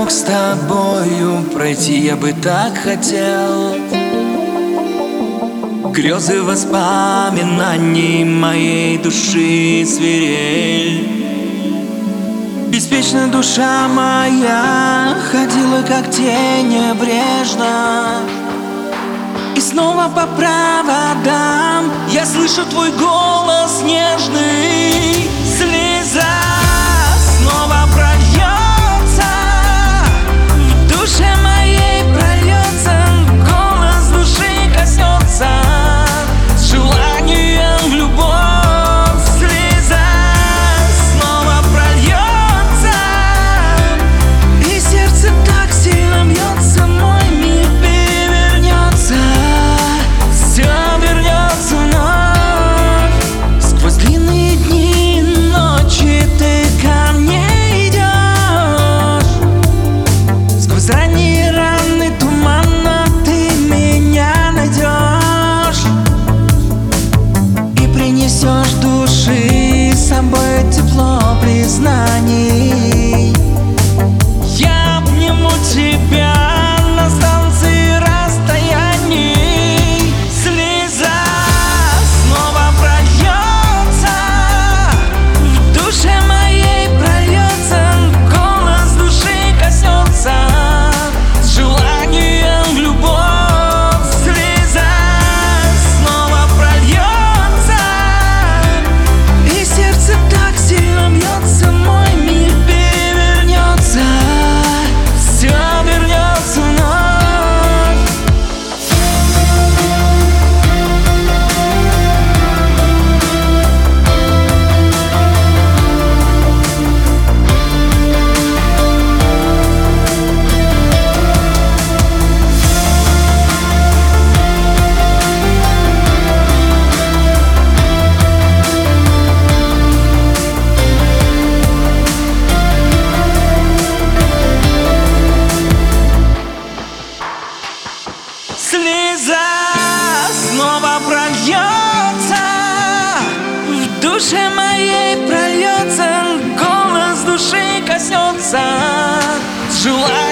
дорог с тобою пройти я бы так хотел. Грезы воспоминаний моей души свирель. Беспечно душа моя ходила как тень небрежно, и снова по проводам я слышу твой голос нежный. Слеза снова прольется, в душе моей прольется, голос души коснется с желанием в любовь. Слеза снова прольется, и сердце так сильно бьется, мой мир перевернется, все вернется вновь. Сквозь длинные дни и ночи ты ко мне идешь, сквозь ранние раны тумана ты меня найдешь и принесешь души с собой тепло признаний. Я обниму тебя на станции расстояний. Слеза снова прольется, в душе моей прольется, голос души коснется с желанием в любовь. Слеза снова прольется, и сердце так сильно бьется, мой мир перевернется, все вернется вновь. Слеза снова прольется, в душе моей прольется, голос души коснется с желанием